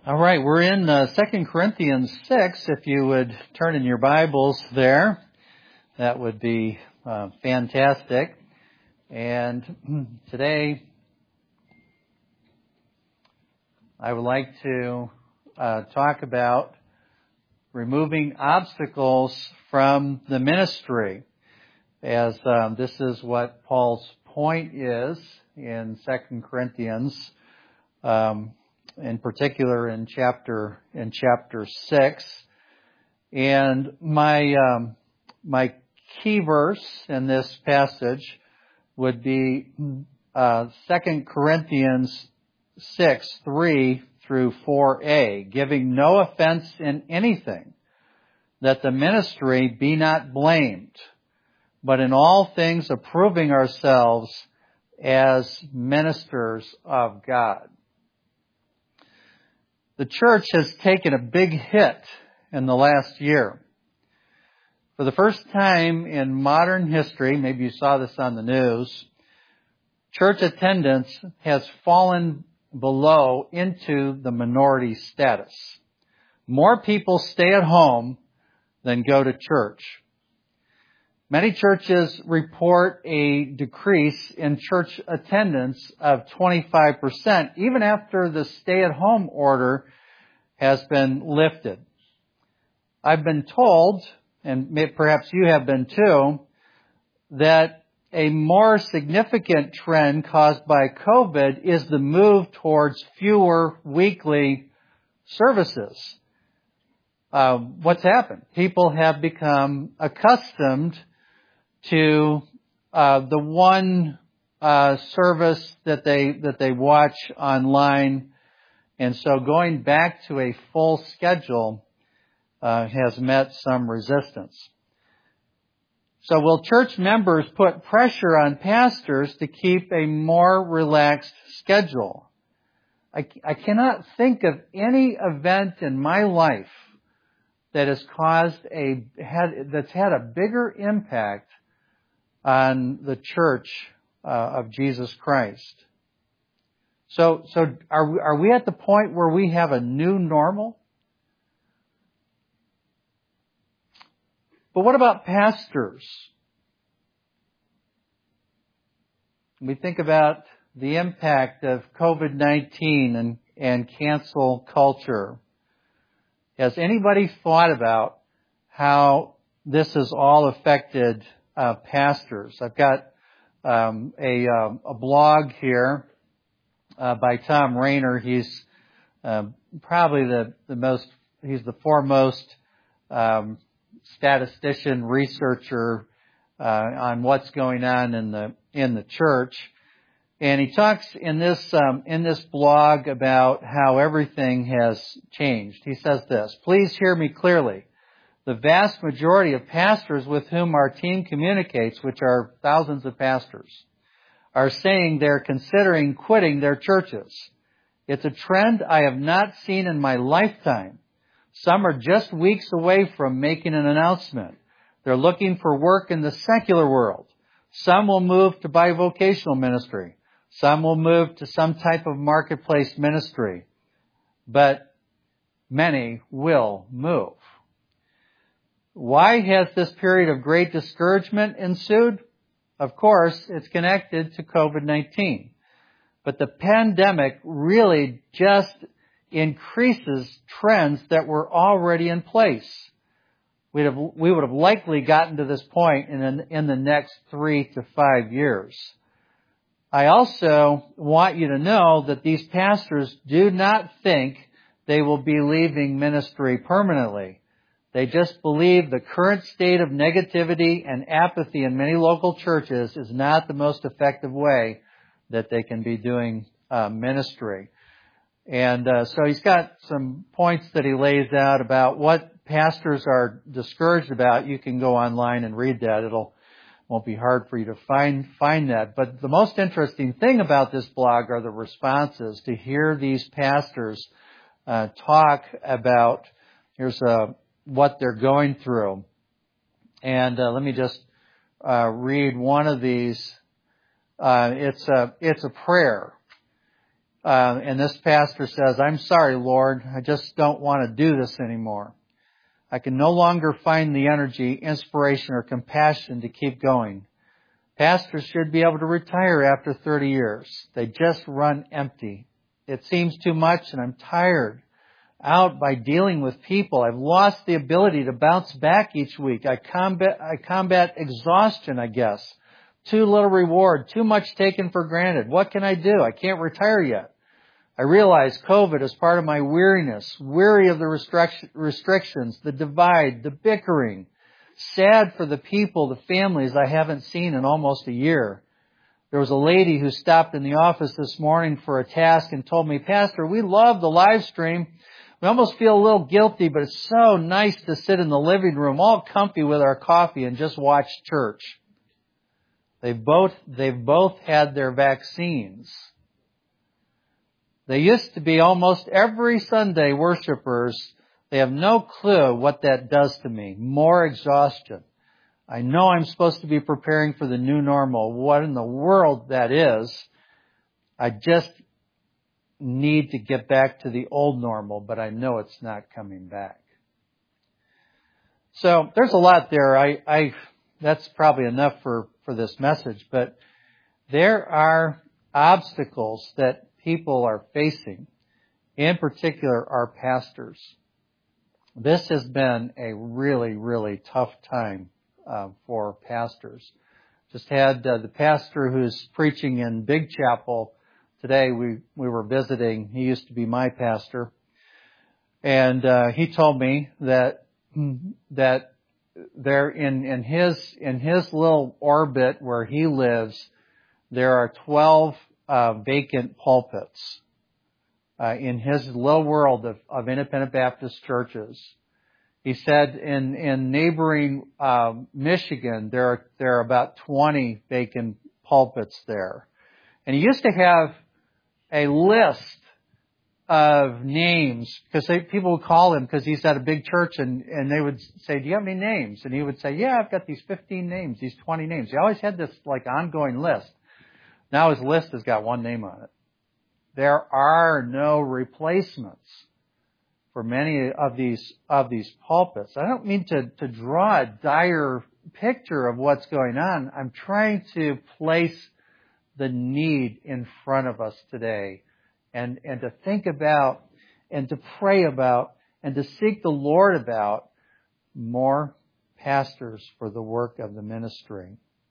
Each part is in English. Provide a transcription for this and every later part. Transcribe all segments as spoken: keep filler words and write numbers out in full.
All right, we're in uh, Second Corinthians six. If you would turn in your Bibles there, that would be uh, fantastic. And today, I would like to uh, talk about removing obstacles from the ministry, as um, this is what Paul's point is in Second Corinthians. Um, in particular in chapter in chapter six. And my um, my key verse in this passage would be uh, Second Corinthians six, three through four a, giving no offense in anything, that the ministry be not blamed, but in all things approving ourselves as ministers of God. The church has taken a big hit in the last year. For the first time in modern history, maybe you saw this on the news, church attendance has fallen below into the minority status. More people stay at home than go to church. Many churches report a decrease in church attendance of twenty-five percent, even after the stay-at-home order has been lifted. I've been told, and perhaps you have been too, that a more significant trend caused by COVID is the move towards fewer weekly services. Uh, what's happened? People have become accustomed to uh, the one uh, service that they that they watch online, and so going back to a full schedule uh, has met some resistance. So will church members put pressure on pastors to keep a more relaxed schedule? I, I cannot think of any event in my life that has caused a had that's had a bigger impact on the church uh, of Jesus Christ. So, so are we, are we at the point where we have a new normal? But what about pastors? We think about the impact of COVID nineteen and, and cancel culture. Has anybody thought about how this has all affected Uh, pastors? I've got um, a, um, a blog here uh, by Tom Rainer. He's uh, probably the, the most, he's the foremost um, statistician, researcher uh, on what's going on in the in the church. And he talks in this um, in this blog about how everything has changed. He says this: "Please hear me clearly. The vast majority of pastors with whom our team communicates, which are thousands of pastors, are saying they're considering quitting their churches. It's a trend I have not seen in my lifetime. Some are just weeks away from making an announcement. They're looking for work in the secular world. Some will move to bivocational ministry. Some will move to some type of marketplace ministry. But many will move." Why has this period of great discouragement ensued? Of course, it's connected to COVID nineteen. But the pandemic really just increases trends that were already in place. We'd have, we would have likely gotten to this point in, in the next three to five years. I also want you to know that these pastors do not think they will be leaving ministry permanently. They just believe the current state of negativity and apathy in many local churches is not the most effective way that they can be doing uh, ministry. And uh, so he's got some points that he lays out about what pastors are discouraged about. You can go online and read that. It'll won't be hard for you to find find that. But the most interesting thing about this blog are the responses, to hear these pastors uh, talk about. Here's a what they're going through. And uh, let me just uh, read one of these. Uh, it's a it's a prayer. Uh, and this pastor says, I'm sorry, Lord, I just don't want to do this anymore. I can no longer find the energy, inspiration, or compassion to keep going. Pastors should be able to retire after thirty years. They just run empty. It seems too much and I'm tired out by dealing with people. I've lost the ability to bounce back each week. I combat, I combat exhaustion, I guess. Too little reward, too much taken for granted. What can I do? I can't retire yet. I realize COVID is part of my weariness, weary of the restric- restrictions, the divide, the bickering. Sad for the people, the families I haven't seen in almost a year. There was a lady who stopped in the office this morning for a task and told me, Pastor, we love the live stream. We almost feel a little guilty, but it's so nice to sit in the living room all comfy with our coffee and just watch church. They've both, they've both had their vaccines. They used to be almost every Sunday worshipers. They have no clue what that does to me. More exhaustion. I know I'm supposed to be preparing for the new normal. What in the world that is. I just need to get back to the old normal, but I know it's not coming back. So there's a lot there. I, I, that's probably enough for, for this message, but there are obstacles that people are facing, in particular our pastors. This has been a really, really tough time uh, for pastors. Just had uh, the pastor who's preaching in Big Chapel today. We we were visiting. He used to be my pastor, and uh, he told me that that there in in his in his little orbit where he lives, there are twelve Uh, vacant pulpits uh, in his little world of, of independent Baptist churches. He said in in neighboring uh, Michigan there are there are about twenty vacant pulpits there, and he used to have a list of names because people would call him because he's at a big church and and they would say, "Do you have any names?" And he would say, "Yeah, I've got these fifteen names, these twenty names." He always had this like ongoing list. Now his list has got one name on it. There are no replacements for many of these of these pulpits. I don't mean to, to draw a dire picture of what's going on. I'm trying to place the need in front of us today and, and to think about and to pray about and to seek the Lord about more pastors for the work of the ministry.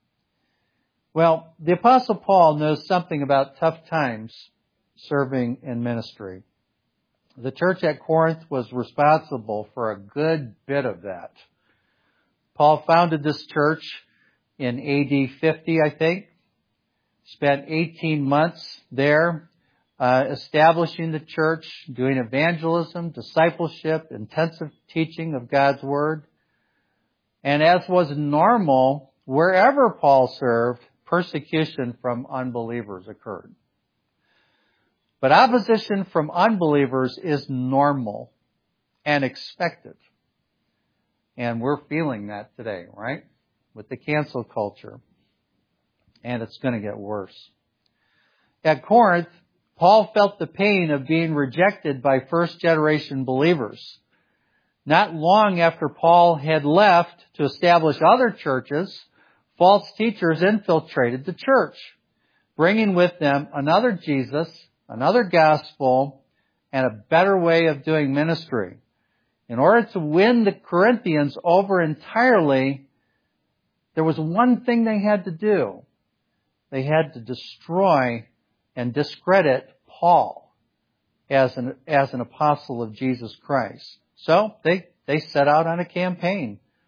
Well, the Apostle Paul knows something about tough times serving in ministry. The church at Corinth was responsible for a good bit of that. Paul founded this church in A D fifty, I think. Spent eighteen months there, uh, establishing the church, doing evangelism, discipleship, intensive teaching of God's Word. And as was normal, wherever Paul served, persecution from unbelievers occurred. But opposition from unbelievers is normal and expected. And we're feeling that today, right? With the cancel culture. And it's going to get worse. At Corinth, Paul felt the pain of being rejected by first generation believers. Not long after Paul had left to establish other churches, false teachers infiltrated the church, bringing with them another Jesus, another gospel, and a better way of doing ministry. In order to win the Corinthians over entirely, there was one thing they had to do. They had to destroy and discredit Paul as an, as an apostle of Jesus Christ. So they, they set out on a campaign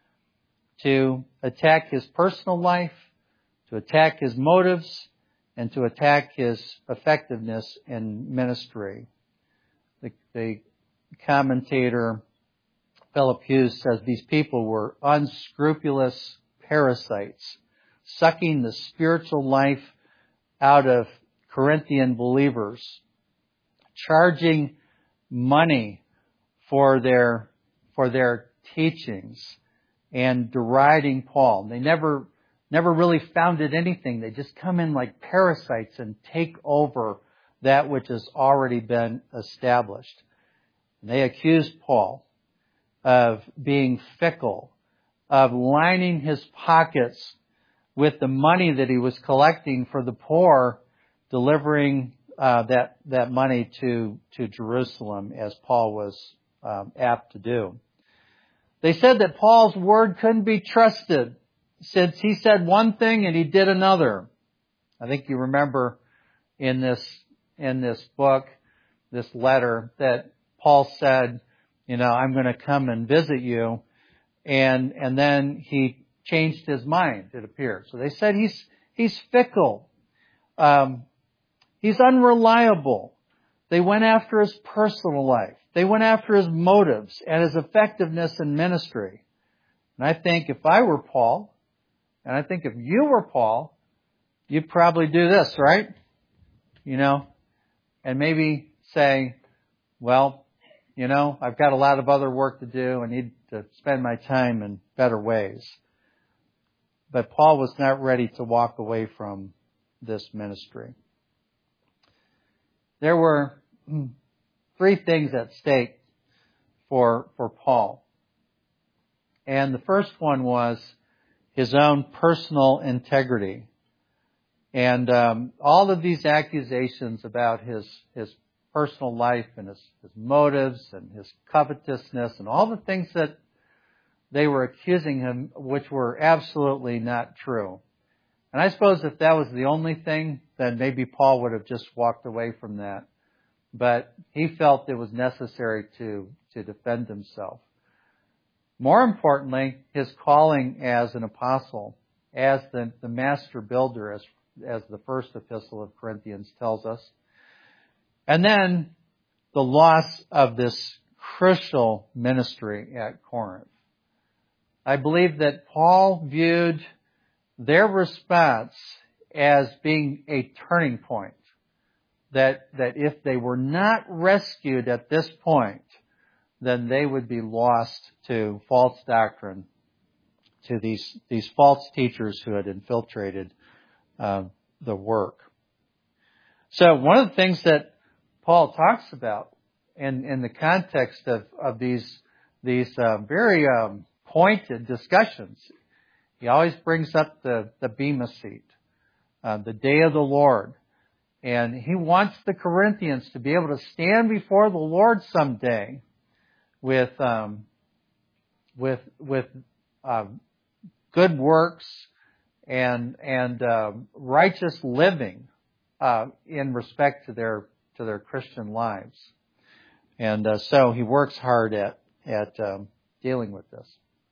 to attack his personal life, to attack his motives, and to attack his effectiveness in ministry. The, the commentator Philip Hughes says these people were unscrupulous parasites, sucking the spiritual life out of Corinthian believers, charging money for their for their teachings, and deriding Paul. They never, never really founded anything. They just come in like parasites and take over that which has already been established. And they accused Paul of being fickle, of lining his pockets with the money that he was collecting for the poor, delivering uh, that that money to to Jerusalem, as Paul was um, apt to do. They said that Paul's word couldn't be trusted, since he said one thing and he did another. I think you remember in this in this book, this letter, that Paul said, you know, I'm going to come and visit you, and and then he changed his mind, it appears. So they said he's he's fickle. Um, he's unreliable. They went after his personal life. They went after his motives and his effectiveness in ministry. And I think if I were Paul, and I think if you were Paul, you'd probably do this, right? You know, and maybe say, well, you know, I've got a lot of other work to do. I need to spend my time in better ways. But Paul was not ready to walk away from this ministry. There were three things at stake for, for Paul. And the first one was his own personal integrity. And um, all of these accusations about his, his personal life and his, his motives and his covetousness and all the things that they were accusing him, which were absolutely not true. And I suppose if that was the only thing, then maybe Paul would have just walked away from that. But he felt it was necessary to, to defend himself. More importantly, his calling as an apostle, as the, the master builder, as, as the first epistle of Corinthians tells us. And then the loss of this crucial ministry at Corinth. I believe that Paul viewed their response as being a turning point. That, that if they were not rescued at this point, then they would be lost to false doctrine, to these, these false teachers who had infiltrated uh, the work. So one of the things that Paul talks about in, in the context of, of these, these uh, very um, pointed discussions, he always brings up the, the Bema seat, uh, the day of the Lord. And he wants the Corinthians to be able to stand before the Lord someday with um, with with um, good works and and uh, righteous living uh, in respect to their to their Christian lives. And uh, so he works hard at at um, dealing with this.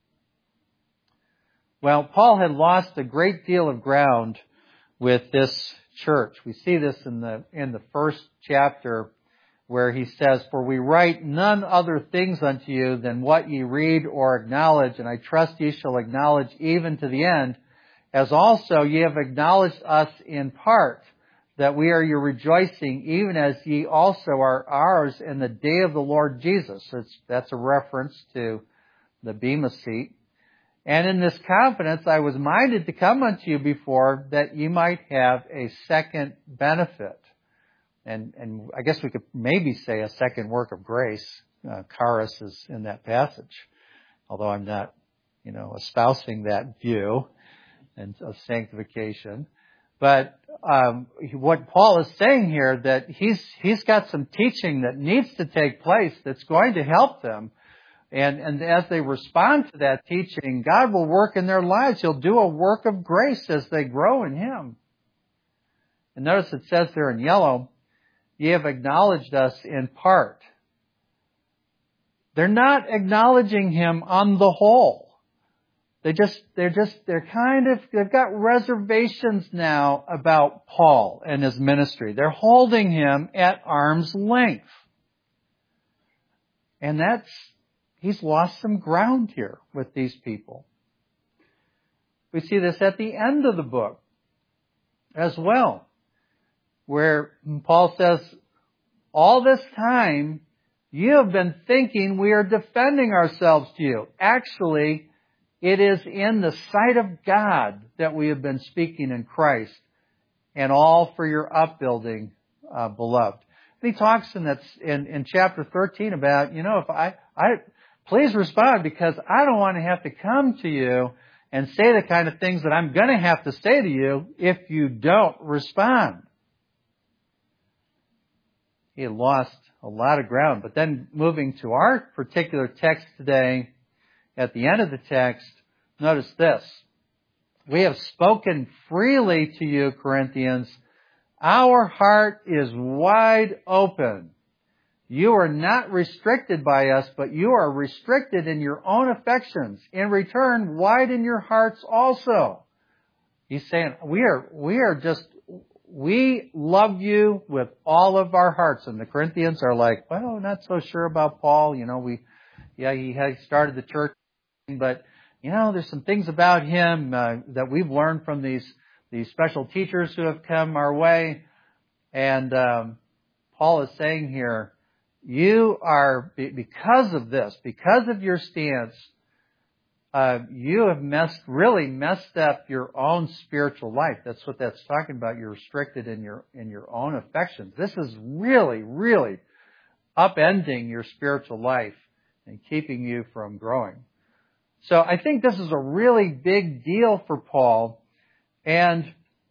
Well, Paul had lost a great deal of ground with this church. We see this in the in the first chapter where he says, "For we write none other things unto you than what ye read or acknowledge, and I trust ye shall acknowledge even to the end, as also ye have acknowledged us in part, that we are your rejoicing, even as ye also are ours in the day of the Lord Jesus." So it's, that's a reference to the Bema seat. "And in this confidence I was minded to come unto you before, that ye might have a second benefit." And, and I guess we could maybe say a second work of grace. Uh, charis is in that passage, although I'm not, you know, espousing that view and of sanctification. But um, what Paul is saying here, that he's he's got some teaching that needs to take place that's going to help them. And, and as they respond to that teaching, God will work in their lives. He'll do a work of grace as they grow in Him. And notice it says there in yellow, "Ye have acknowledged us in part." They're not acknowledging Him on the whole. They just, they're just, they're kind of, they've got reservations now about Paul and his ministry. They're holding him at arm's length. And that's, he's lost some ground here with these people. We see this at the end of the book as well, where Paul says, "All this time you have been thinking we are defending ourselves to you. Actually, it is in the sight of God that we have been speaking in Christ, and all for your upbuilding uh, beloved. And he talks in that in, in chapter thirteen about, you know, if I, I, please respond because I don't want to have to come to you and say the kind of things that I'm going to have to say to you if you don't respond. He had lost a lot of ground. But then moving to our particular text today, at the end of the text, notice this. We have spoken freely to you, Corinthians. Our heart is wide open. You are not restricted by us, but you are restricted in your own affections. In return, widen your hearts also. He's saying, we are, we are just, we love you with all of our hearts. And the Corinthians are like, well, not so sure about Paul. You know, we, yeah, he had started the church, but, you know, there's some things about him uh, that we've learned from these, these special teachers who have come our way. And um, Paul is saying here, you are, because of this, because of your stance, uh, you have messed, really messed up your own spiritual life. That's what that's talking about. You're restricted in your, in your own affections. This is really, really upending your spiritual life and keeping you from growing. So I think this is a really big deal for Paul, and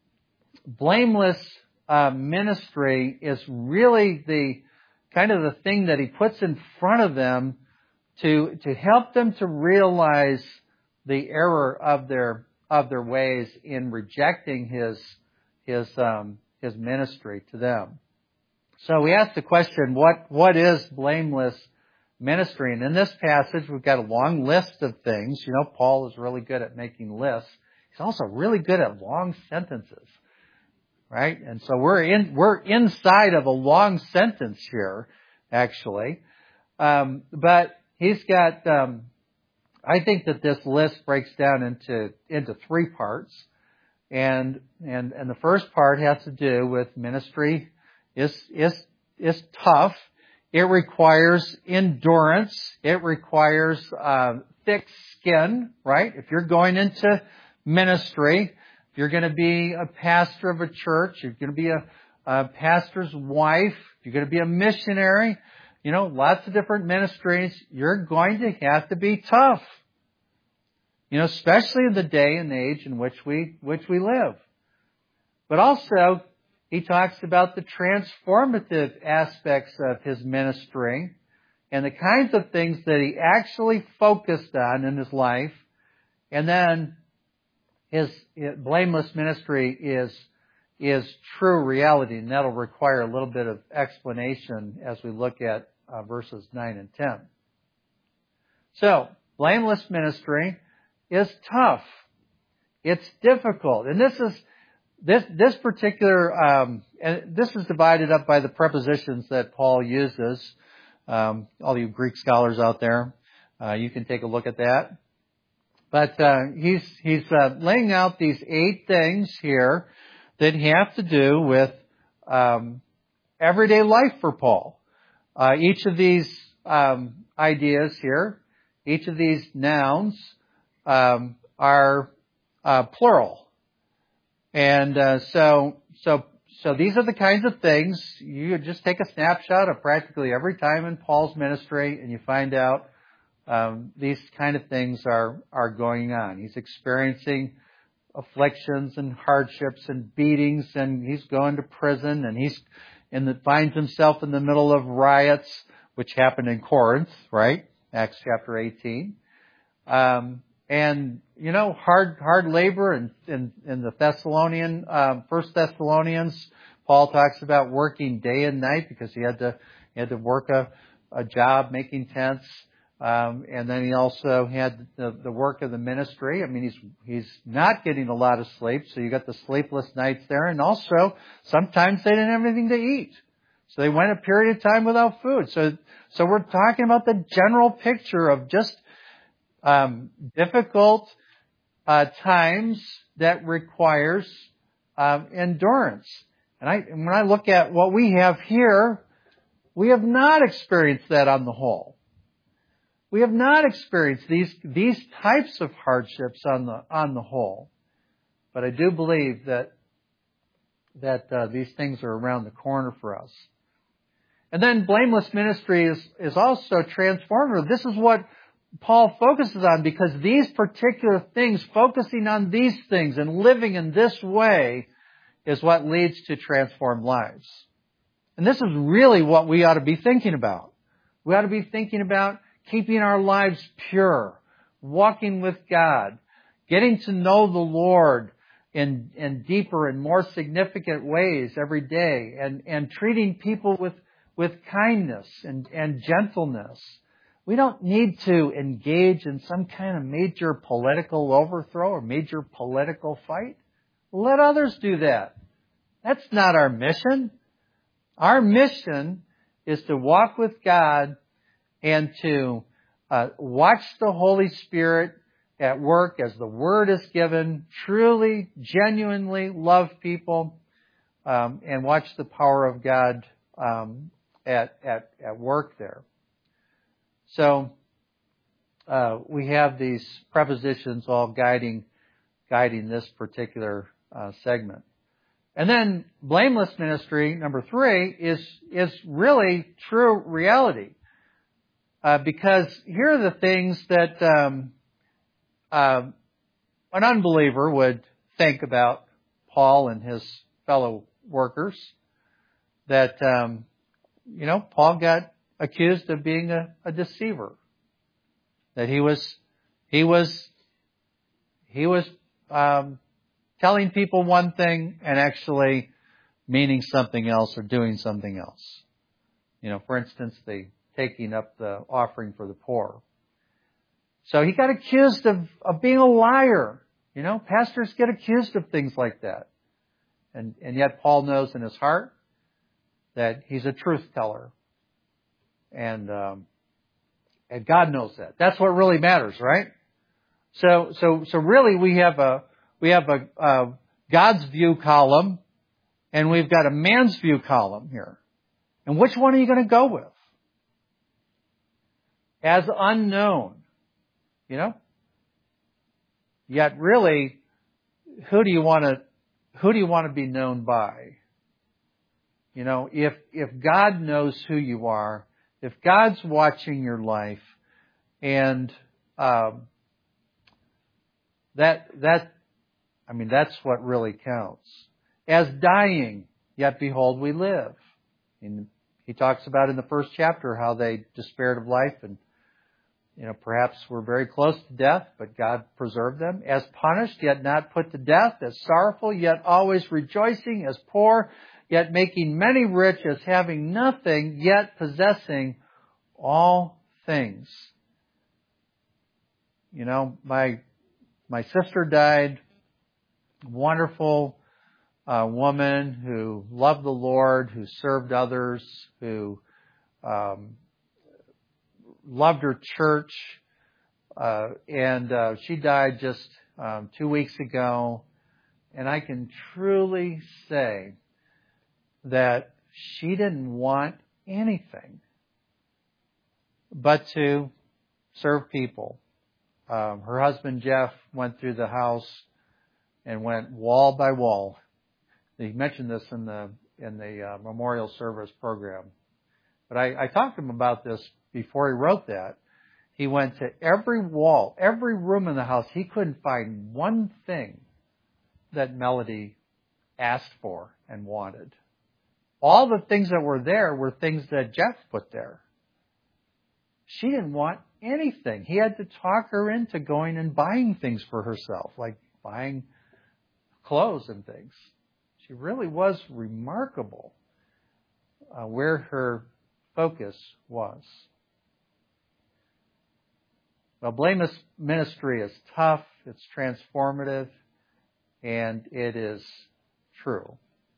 blameless uh, ministry is really the kind of the thing that he puts in front of them to to help them to realize the error of their of their ways in rejecting his his um, his ministry to them. So we asked the question, what what is blameless ministry? And in this passage, we've got a long list of things. You know, Paul is really good at making lists. He's also really good at long sentences, right? And so we're in we're inside of a long sentence here, actually. Um, but he's got. Um, I think that this list breaks down into into three parts, and and and the first part has to do with ministry is is is tough. It requires endurance. It requires uh, thick skin, right? If you're going into ministry, if you're going to be a pastor of a church, you're going to be a, a pastor's wife, if you're going to be a missionary, you know, lots of different ministries, you're going to have to be tough. You know, especially in the day and age in which we which we live. But also, he talks about the transformative aspects of his ministry and the kinds of things that he actually focused on in his life. And then his blameless ministry is, is true reality, and that'll require a little bit of explanation as we look at uh, verses nine and ten. So, blameless ministry is tough. It's difficult. And this is This this particular um, and this is divided up by the prepositions that Paul uses. Um, all you Greek scholars out there, uh, you can take a look at that. But uh, he's he's uh, laying out these eight things here that have to do with um, everyday life for Paul. Uh, each of these um, ideas here, each of these nouns um, are uh, plural. And uh, so, so, so these are the kinds of things you just take a snapshot of practically every time in Paul's ministry, and you find out um, these kind of things are are going on. He's experiencing afflictions and hardships and beatings, and he's going to prison, and he's in the finds himself in the middle of riots, which happened in Corinth, right? Acts chapter eighteen. Um, And, you know, hard, hard labor in, in, in the Thessalonian, um, First Thessalonians, Paul talks about working day and night because he had to, he had to work a, a job making tents. Um, and then he also had the, the work of the ministry. I mean, he's, he's not getting a lot of sleep. So you got the sleepless nights there. And also sometimes they didn't have anything to eat. So they went a period of time without food. So, so we're talking about the general picture of just Um, difficult uh, times that requires um, endurance. And I, and when I look at what we have here, we have not experienced that on the whole. We have not experienced these these types of hardships on the on the whole. But I do believe that that uh, these things are around the corner for us. And then blameless ministry is, is also transformative. This is what Paul focuses on, because these particular things, focusing on these things and living in this way, is what leads to transformed lives. And this is really what we ought to be thinking about. We ought to be thinking about keeping our lives pure, walking with God, getting to know the Lord in, in deeper and more significant ways every day, and, and treating people with, with kindness and, and gentleness. We don't need to engage in some kind of major political overthrow or major political fight. Let others do that. That's not our mission. Our mission is to walk with God and to uh, watch the Holy Spirit at work as the Word is given, truly, genuinely love people, um, and watch the power of God um, at, at, at work there. So uh, we have these prepositions all guiding guiding this particular uh, segment. And then blameless ministry, number three, is is really true reality. Uh, because here are the things that um, uh, an unbeliever would think about Paul and his fellow workers. That, um, you know, Paul got accused of being a, a deceiver. That he was, he was, he was um, telling people one thing and actually meaning something else or doing something else. You know, for instance, the taking up the offering for the poor. So he got accused of, of being a liar. You know, pastors get accused of things like that. And, and yet Paul knows in his heart that he's a truth teller. And, um, and God knows that. That's what really matters, right? So, so, so really we have a, we have a, a God's view column, and we've got a man's view column here. And which one are you going to go with? As unknown, you know? Yet really, who do you want to, who do you want to be known by? You know, if, if God knows who you are, if God's watching your life, and, um, that, that, I mean, that's what really counts. As dying, yet behold, we live. And he talks about in the first chapter how they despaired of life and, you know, perhaps were very close to death, but God preserved them. As punished, yet not put to death. As sorrowful, yet always rejoicing. As poor, yet making many rich. As having nothing, yet possessing all things. You know, my my sister died. Wonderful uh, woman who loved the Lord, who served others, who um, loved her church, uh, and uh, she died just um, two weeks ago. And I can truly say that she didn't want anything but to serve people. Um, her husband Jeff went through the house and went wall by wall. He mentioned this in the in the uh, memorial service program. But I, I talked to him about this before he wrote that. He went to every wall, every room in the house. He couldn't find one thing that Melody asked for and wanted. All the things that were there were things that Jeff put there. She didn't want anything. He had to talk her into going and buying things for herself, like buying clothes and things. She really was remarkable uh, where her focus was. Well, blameless ministry is tough, it's transformative, and it is true.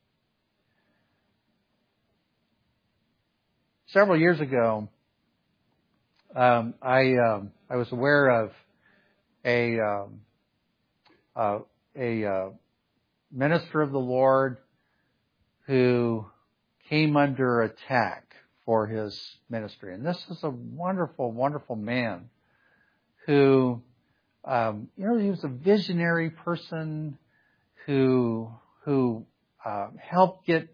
Several years ago, um, I um, I was aware of a um, uh, a uh, minister of the Lord who came under attack for his ministry, and this is a wonderful, wonderful man who, um, you know, he was a visionary person who who uh, help get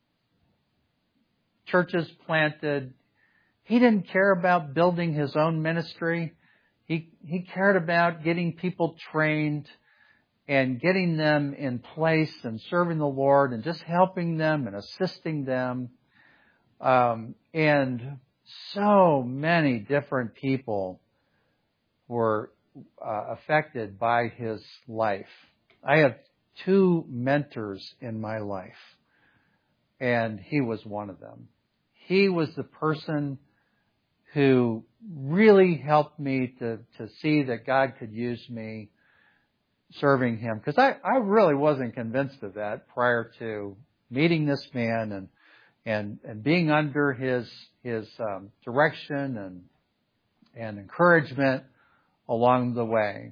churches planted. He didn't care about building his own ministry. He, he cared about getting people trained and getting them in place and serving the Lord and just helping them and assisting them. Um, and so many different people were uh, affected by his life. I have two mentors in my life, and he was one of them. He was the person who really helped me to, to see that God could use me serving Him. Because I, I really wasn't convinced of that prior to meeting this man and and, and being under his his um, direction and and encouragement along the way.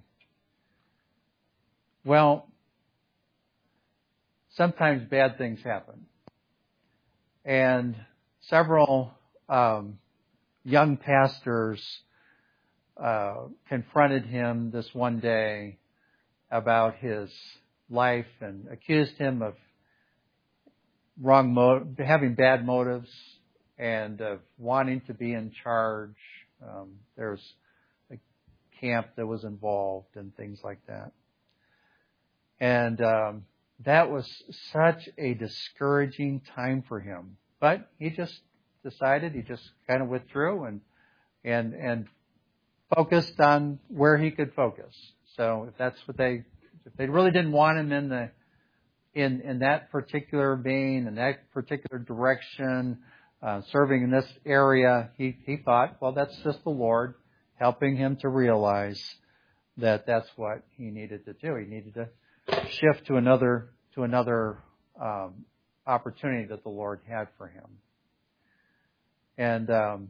Well, sometimes bad things happen. And several um, young pastors uh, confronted him this one day about his life and accused him of wrong mo- having bad motives and of wanting to be in charge. Um, there's a camp that was involved and things like that. And um, that was such a discouraging time for him. But he just decided, he just kind of withdrew and and and focused on where he could focus. So if that's what they, if they really didn't want him in the in in that particular vein, in that particular direction, uh, serving in this area, he he thought, well, that's just the Lord helping him to realize that that's what he needed to do. He needed to shift to another to another um, opportunity that the Lord had for him. And um,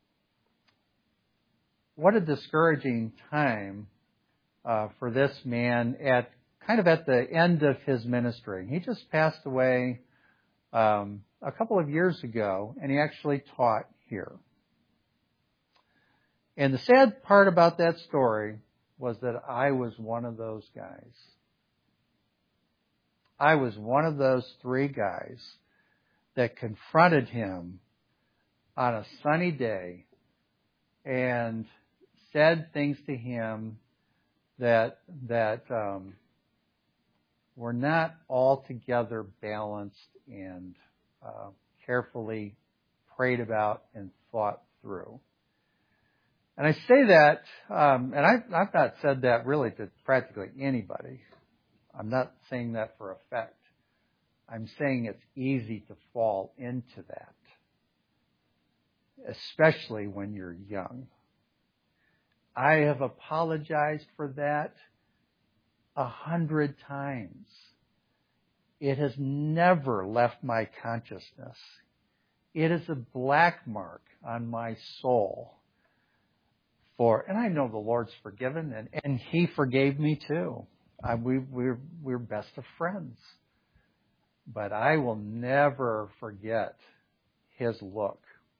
what a discouraging time uh, for this man at kind of at the end of his ministry. He just passed away um, a couple of years ago, and he actually taught here. And the sad part about that story was that I was one of those guys. I was one of those three guys that confronted him on a sunny day and said things to him that that um, were not altogether balanced and uh, carefully prayed about and thought through. And I say that, um, and I, I've not said that really to practically anybody. I'm not saying that for effect. I'm saying it's easy to fall into that, especially when you're young. I have apologized for that a hundred times. It has never left my consciousness. It is a black mark on my soul. For, and I know the Lord's forgiven, and, and He forgave me too. I, we, we're, we're best of friends. But I will never forget His look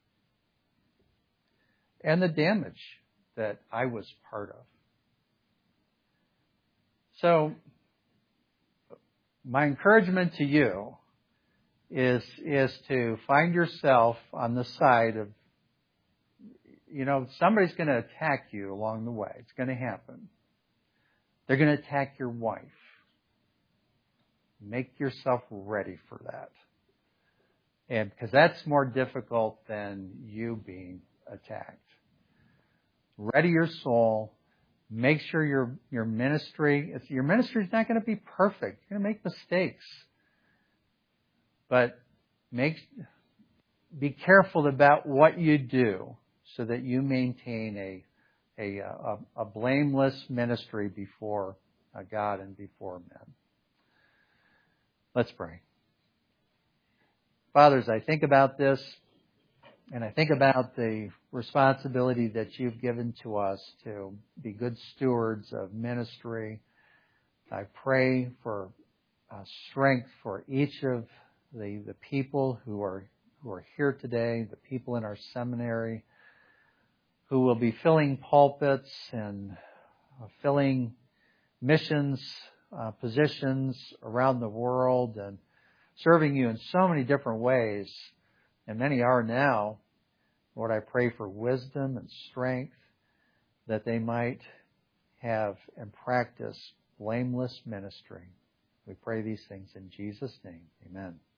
and the damage that I was part of. So, my encouragement to you is, is to find yourself on the side of, you know, somebody's going to attack you along the way. It's going to happen. They're going to attack your wife. Make yourself ready for that. And because that's more difficult than you being attacked. Ready your soul. Make sure your your ministry, your ministry is not going to be perfect. You're going to make mistakes. But make be careful about what you do so that you maintain a a a, a blameless ministry before God and before men. Let's pray. Father, as I think about this, and I think about the responsibility that you've given to us to be good stewards of ministry, I pray for uh, strength for each of the, the people who are who are here today, the people in our seminary, who will be filling pulpits and uh, filling missions uh, positions around the world, and serving you in so many different ways, and many are now. Lord, I pray for wisdom and strength that they might have and practice blameless ministry. We pray these things in Jesus' name. Amen.